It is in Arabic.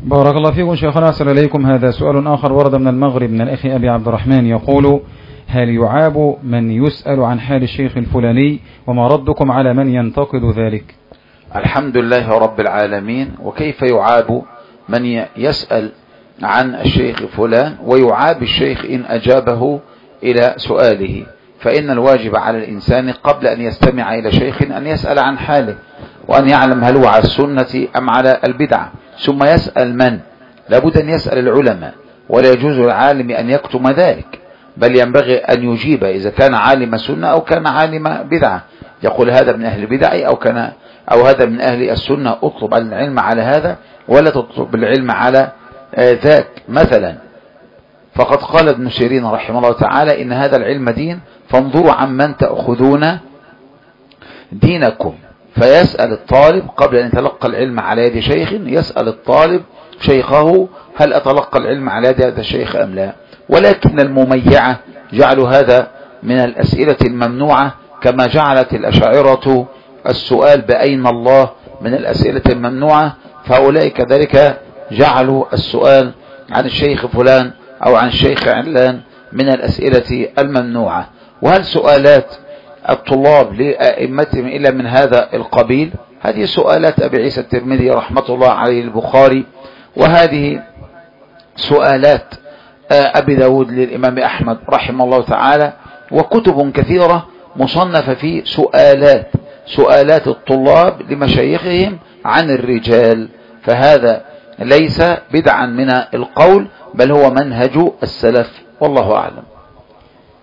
بارك الله فيكم شيخنا، أحسن إليكم. هذا سؤال آخر ورد من المغرب من الأخ أبي عبد الرحمن يقول: هل يعاب من يسأل عن حال الشيخ الفلاني، وما ردكم على من ينتقد ذلك؟ الحمد لله رب العالمين. وكيف يعاب من يسأل عن الشيخ فلان ويعاب الشيخ إن أجابه إلى سؤاله؟ فإن الواجب على الإنسان قبل أن يستمع إلى شيخ أن يسأل عن حاله، وأن يعلم هل هو على السنة أم على البدعة، ثم يسأل من؟ لابد أن يسأل العلماء، ولا يجوز للعالم أن يكتم ذلك، بل ينبغي أن يجيب إذا كان عالم سنة أو كان عالم بدعة، يقول هذا من أهل البدع أو هذا من أهل السنة، اطلب العلم على هذا ولا تطلب العلم على ذاك. مثلا فقد قال ابن سيرين رحمه الله تعالى: إن هذا العلم دين فانظروا عمن تأخذون دينكم. فيسأل الطالب قبل أن يتلقى العلم على يد شيخ، يسأل الطالب شيخه: هل أتلقى العلم على يد هذا الشيخ أم لا؟ ولكن المميعة جعلوا هذا من الأسئلة الممنوعة، كما جعلت الأشاعرة السؤال بأين الله من الأسئلة الممنوعة، فهؤلاء كذلك جعلوا السؤال عن الشيخ فلان أو عن الشيخ علان من الأسئلة الممنوعة. وهل سؤالات الطلاب لأئمتهم إلا من هذا القبيل؟ هذه سؤالات أبي عيسى الترمذي رحمة الله عليه البخاري، وهذه سؤالات أبي داود للإمام أحمد رحمه الله تعالى، وكتب كثيرة مصنفة في سؤالات الطلاب لمشايخهم عن الرجال. فهذا ليس بدعا من القول، بل هو منهج السلف، والله أعلم.